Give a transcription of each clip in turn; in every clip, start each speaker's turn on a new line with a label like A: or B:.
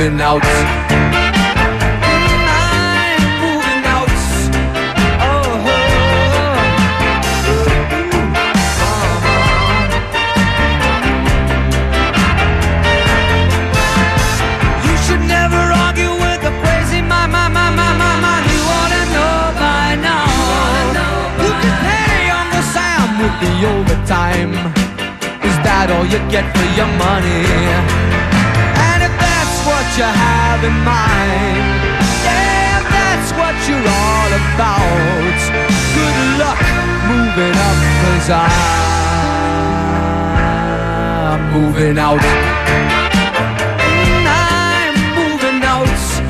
A: moving out. The overtime, is that all you get for your money? And if that's what you have in mind, yeah, if that's what you're all about, good luck moving up, 'cause I'm moving out. I'm moving out.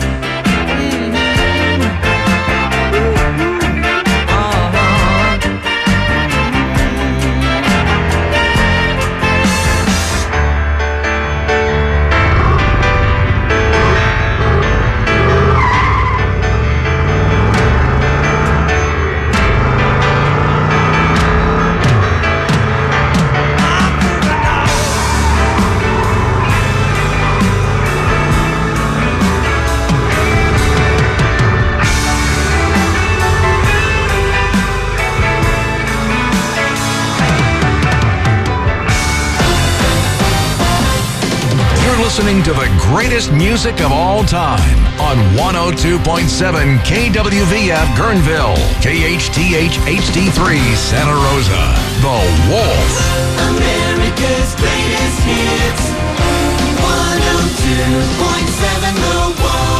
B: Listening to the greatest music of all time on 102.7 KWVF Guerneville, KHTH HD3 Santa Rosa. The Wolf.
C: America's greatest hits. 102.7 The Wolf.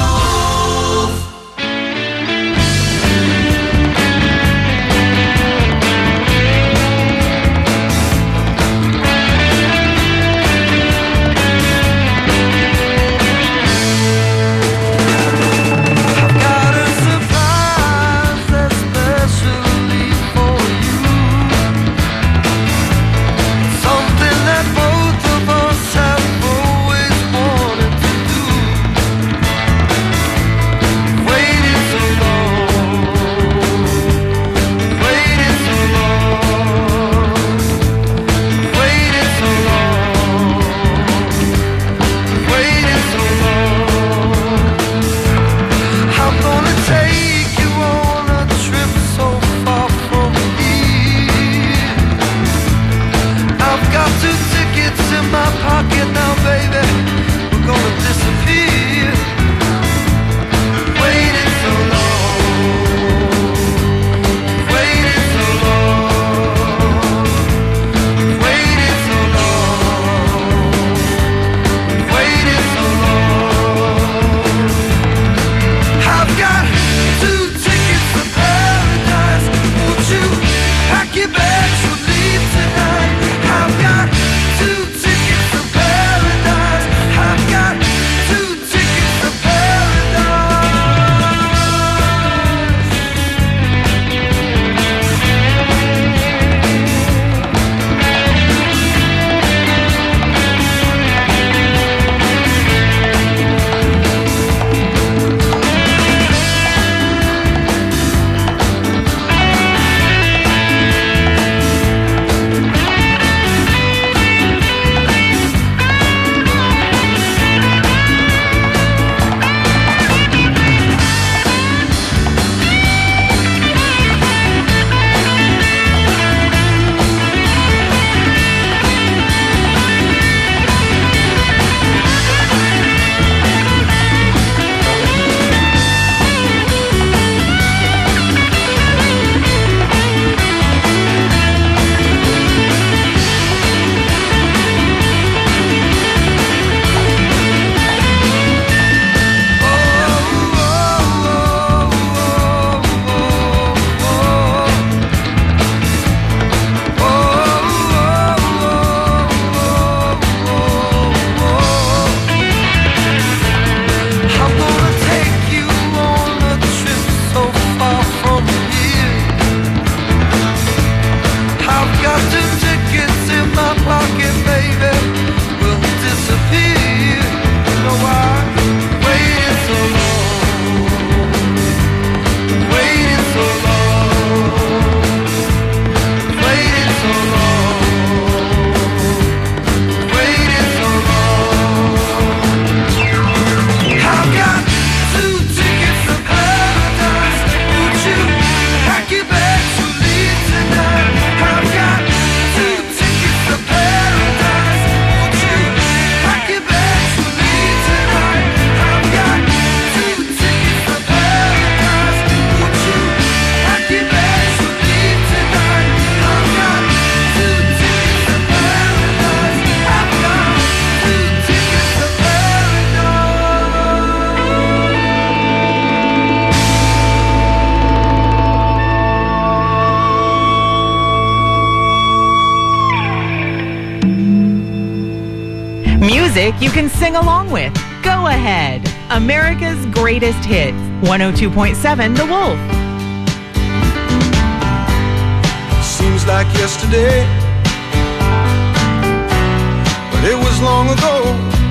D: Both of us have always wanted to do. Music you can sing along with. Go ahead. America's Greatest Hits. 102.7 The Wolf.
E: Seems like yesterday, but it was long ago.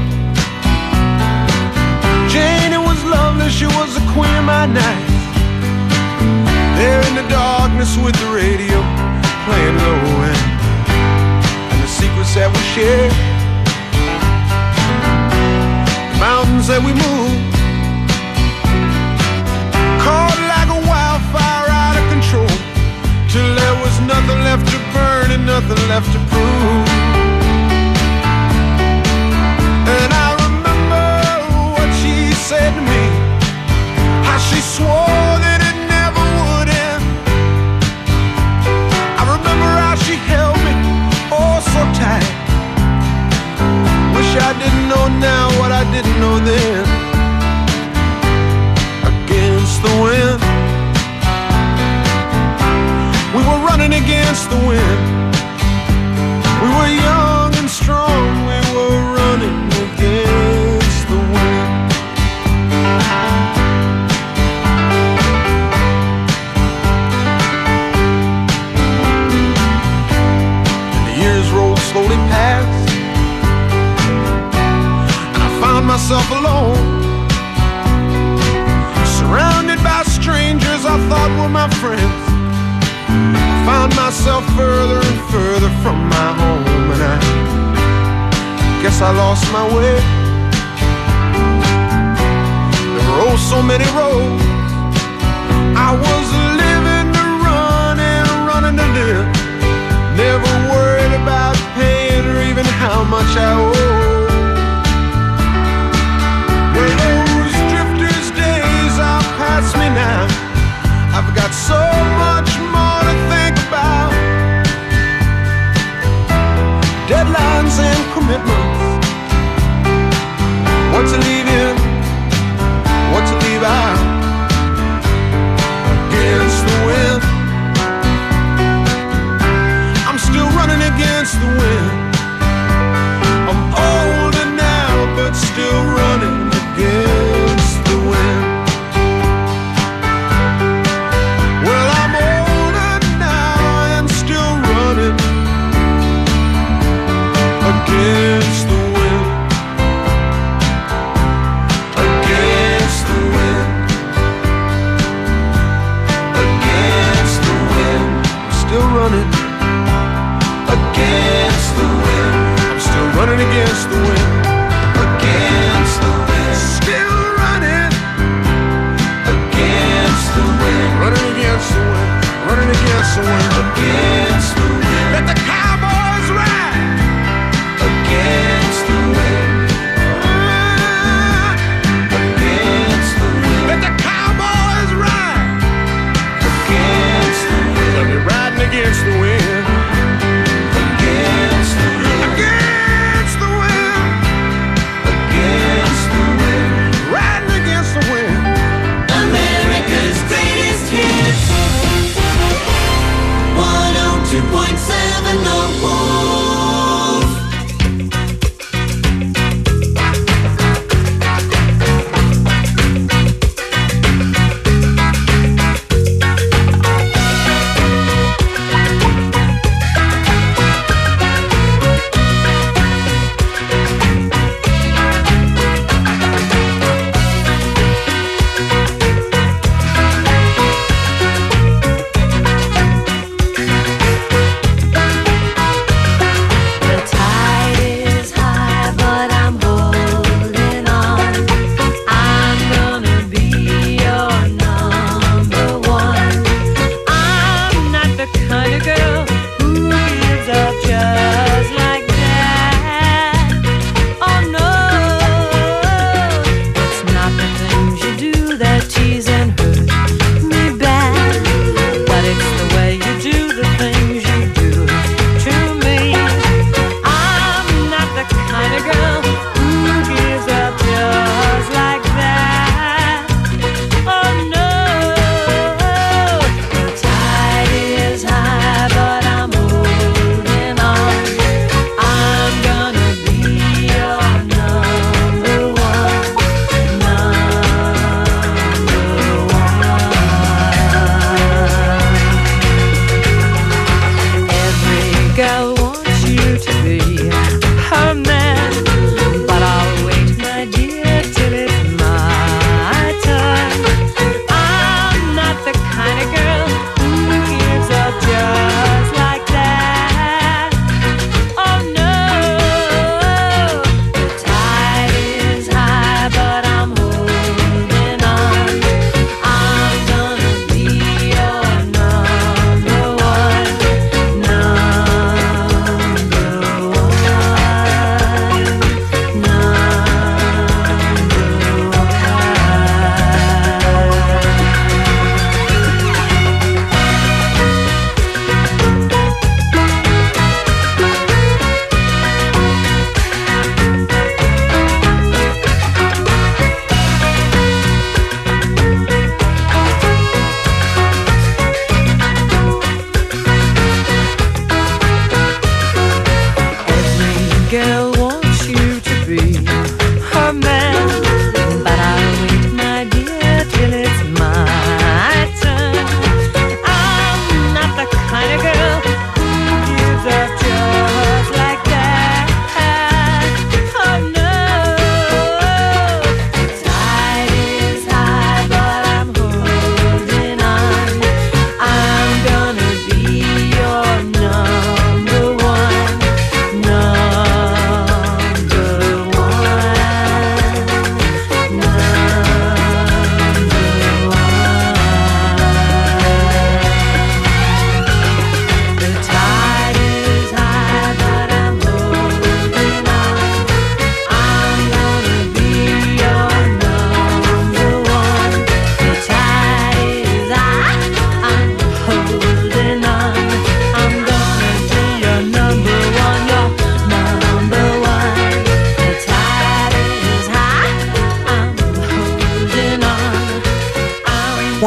E: Jane, it was lovely, she was the queen of my night. There in the darkness with the radio playing low and the secrets that we shared, the mountains that we moved, caught like a wildfire out of control, till there was nothing left to burn and nothing left to prove. And I remember what she said to me, how she swore that it never would end. I remember how she held me, oh so tight. Wish I didn't know now what I didn't know then. Against the wind, we were running against the wind. We were young and strong, we were running against the wind. And the years rolled slowly past, and I found myself alone, surrounded by strangers I thought were my friends. Found myself further and further from my home, and I guess I lost my way. There were oh so many roads. I was living to run and running to live, never worried about paying or even how much I owe. Well, those drifters' days are past me now. I've got so much more to think about. Deadlines and commitments, what to leave in, what to leave out. Against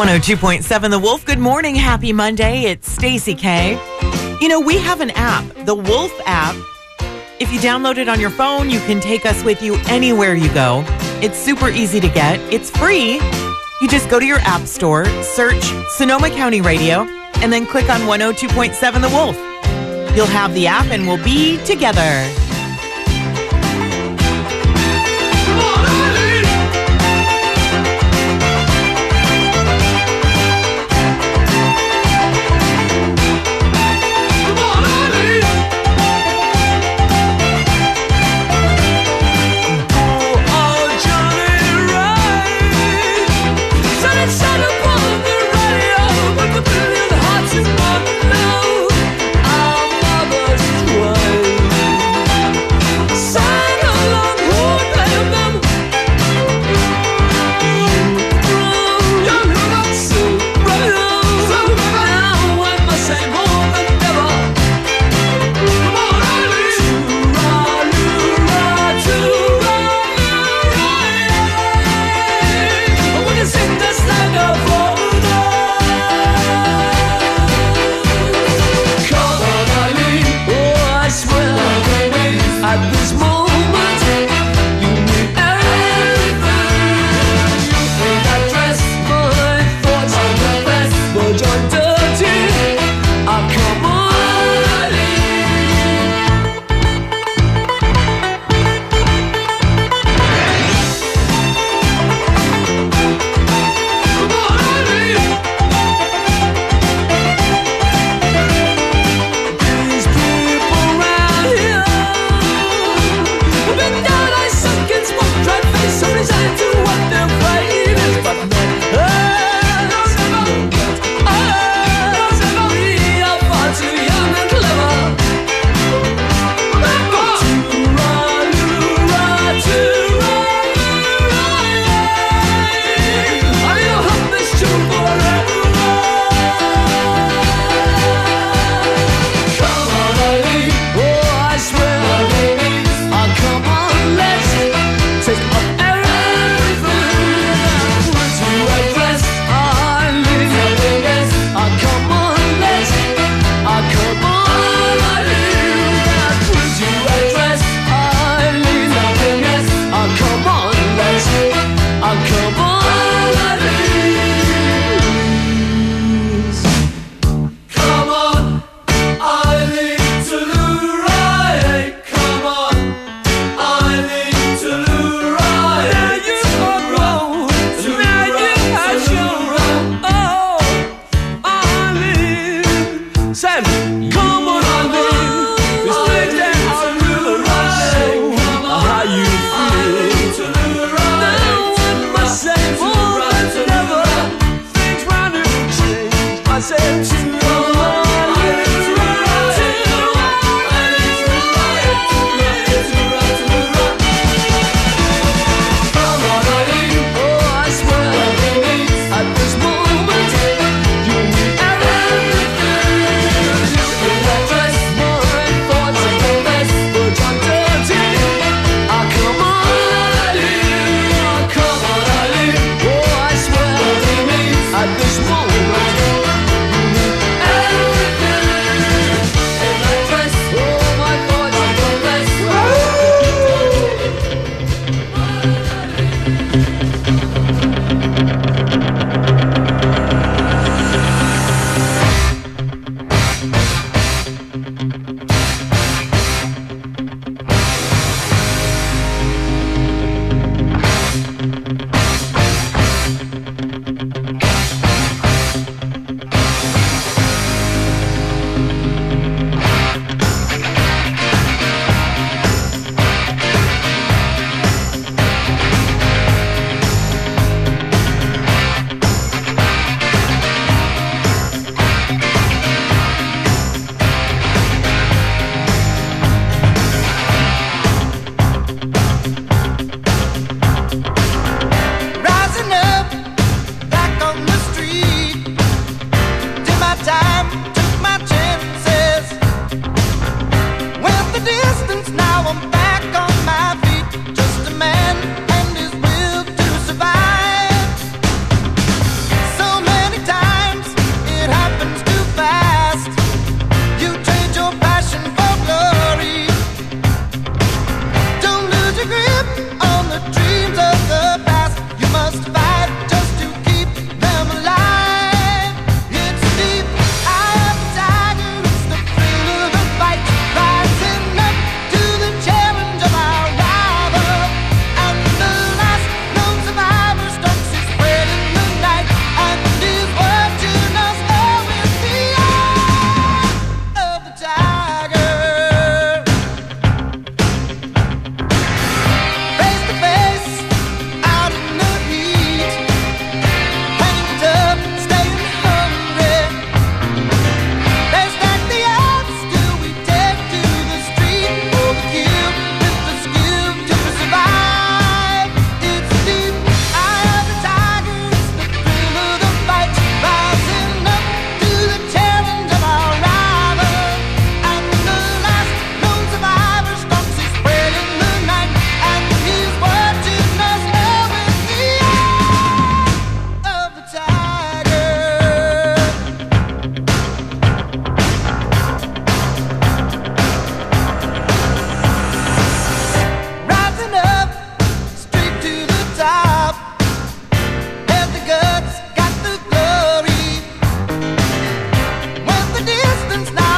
D: 102.7 The Wolf. Good morning. Happy Monday. It's Stacey K. You know, we have an app, the Wolf app. If you download it on your phone, you can take us with you anywhere you go. It's super easy to get. It's free. You just go to your app store, search Sonoma County Radio, and then click on 102.7 The Wolf. You'll have the app and we'll be together.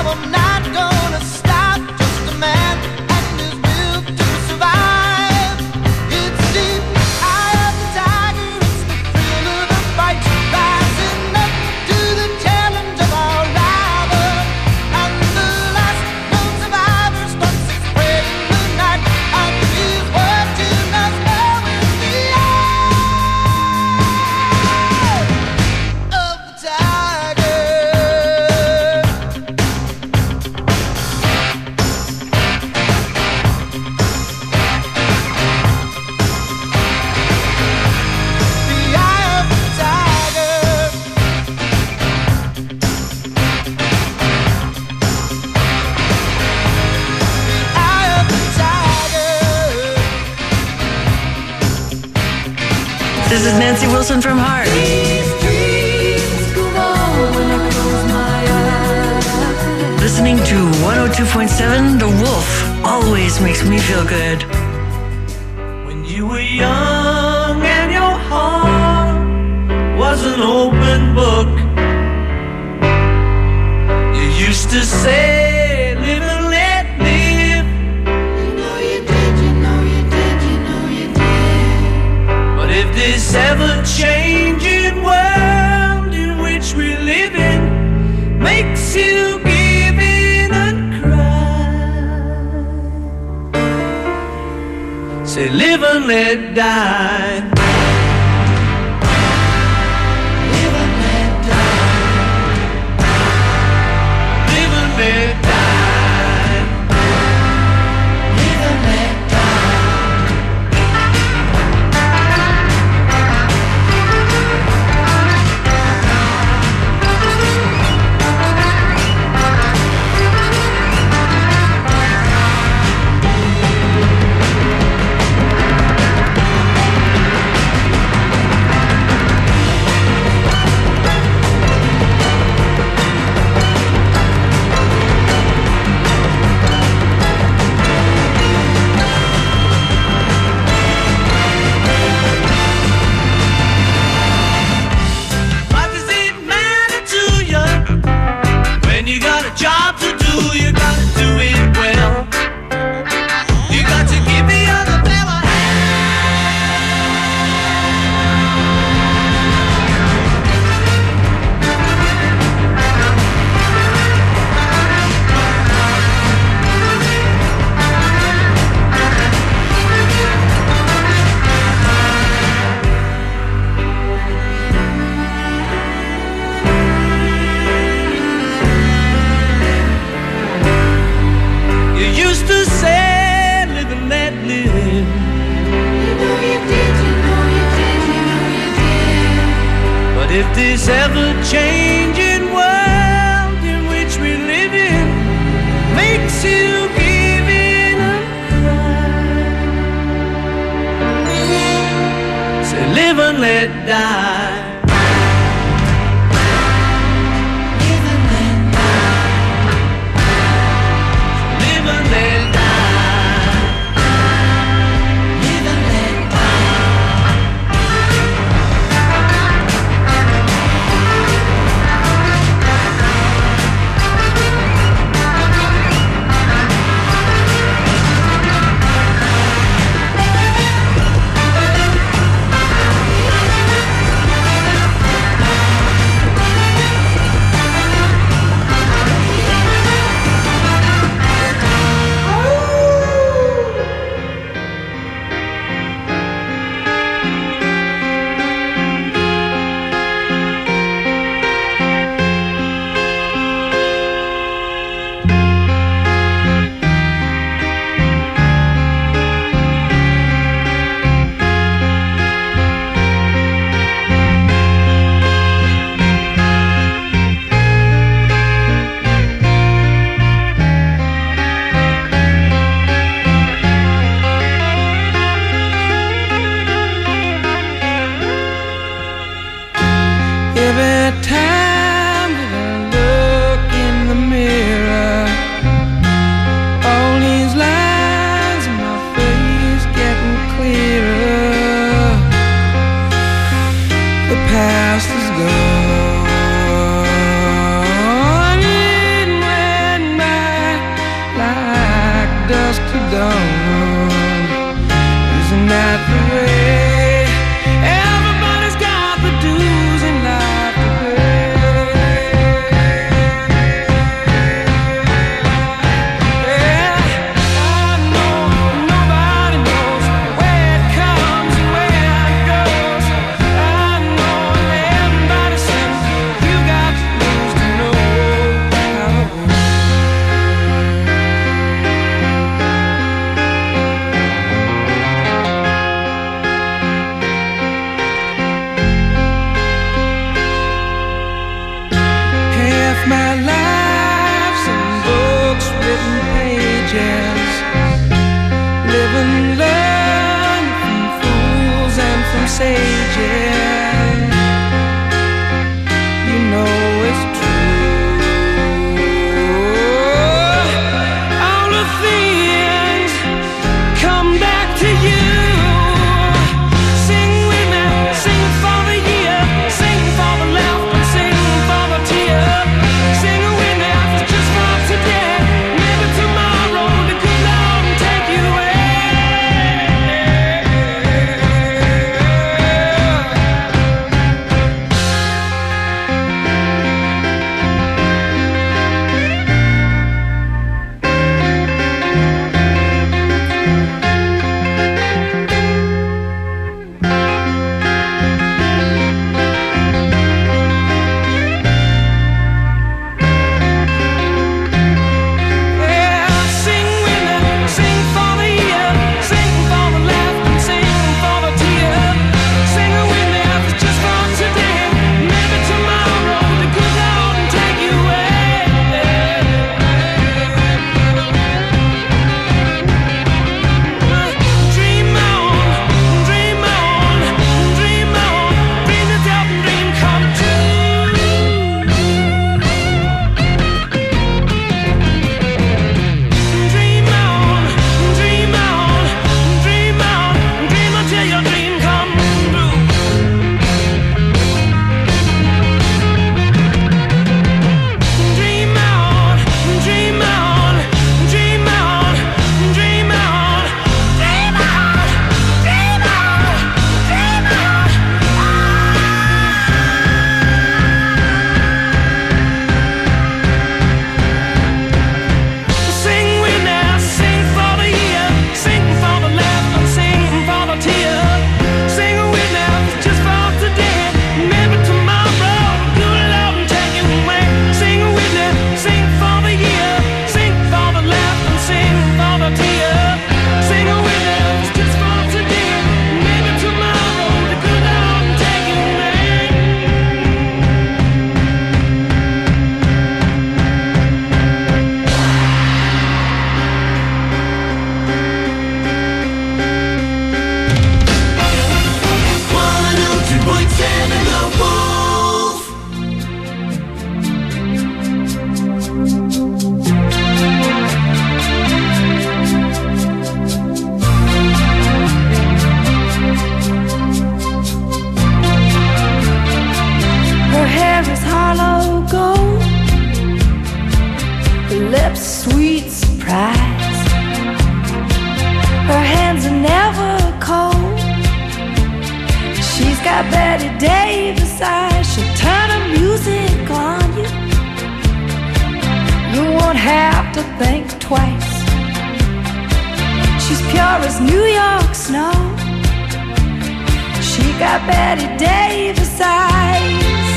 F: This is Nancy Wilson from Heart. Listening to 102.7 The Wolf always makes me feel good.
A: When you were young and your heart was an open book, you used to say, live and let live. You know you did, you know you did, you know you did. But if this ever-changing world in which we live in makes you give in and cry, say live and let die. If this ever-changing world in which we live in makes you give in and cry, say live and let die. Live and let die. Live and let die. Live and let die. sages. You know it's true. All the things come back to you. Sing with me, sing for the year, sing for the laughter, sing for the tear. Sing with me, just for today. Maybe tomorrow the good Lord will take you away.
G: Sweet surprise. Her hands are never cold. She's got Betty Davis eyes. She'll turn her music on you. You won't have to think twice. She's pure as New York snow. She got Betty Davis eyes.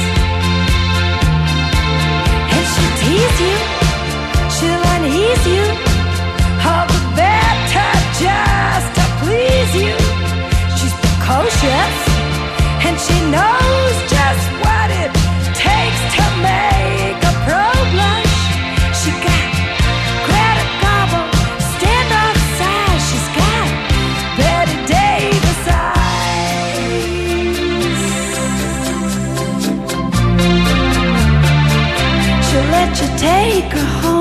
G: And she'll tease you, she'll unease you, all the better just to please you. She's precocious, and she knows just what it takes to make a pro blush. She got Greta Garbo, standoff size. She's got Betty Davis eyes. She'll let you take her home.